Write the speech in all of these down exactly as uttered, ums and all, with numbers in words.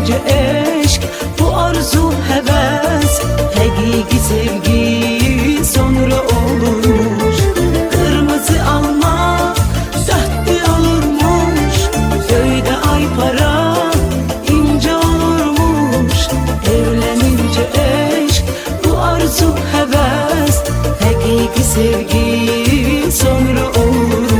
Evlenince eşk, bu arzu heves, hakiki sevgi sonra olurmuş. Kırmızı alma sahte olurmuş, köyde ay para ince olurmuş. Evlenince eşk, bu arzu heves, hakiki sevgi sonra olurmuş.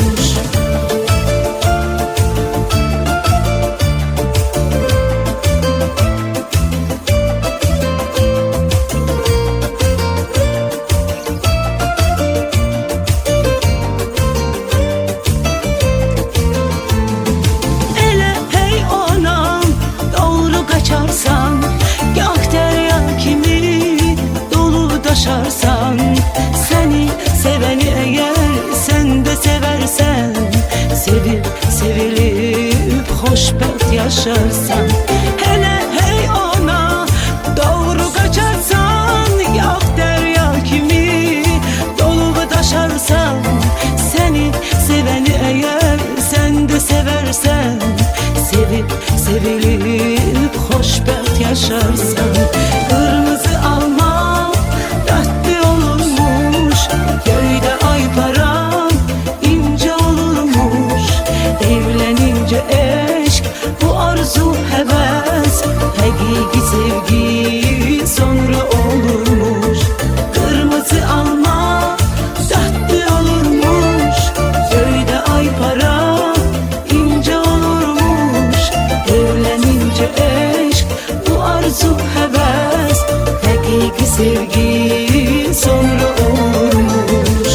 Gah derya kimi dolu taşarsan, seni seveni eğer sen de seversen, sevip sevilip hoşbeht yaşarsan. Hele hey ona doğru kaçarsan, gah derya kimi dolu taşarsan, seni seveni eğer sen de seversen, sevip sevilip hoşbeht yaşarsan. Kırmızı alma tatlı olurmuş, köyde ay para ince olurmuş. Evlenince eşk, bu arzu heves, hakiki sevgi sonra olurmuş. Kırmızı alma tatlı olurmuş, köyde ay para ince olurmuş. Evlenince eşk, bu arzu heves, hakiki sevgi sonra olurmuş.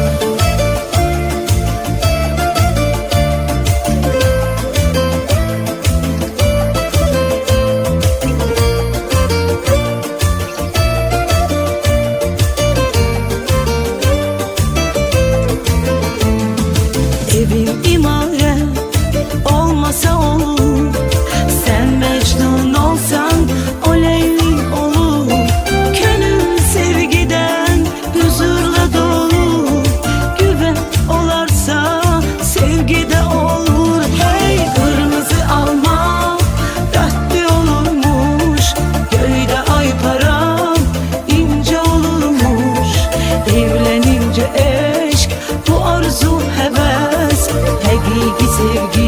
Evin imare olmasa olur, sen Mecnun olsan o Leyli olur. Gönül sevgiden huzurla dolu, güven olarsa sevgide olur. Hey kırmızı alma tatlı olurmuş, köyde ay para ince olurmuş. Evlenince eşk, bu arzu heves, hakiki sevgi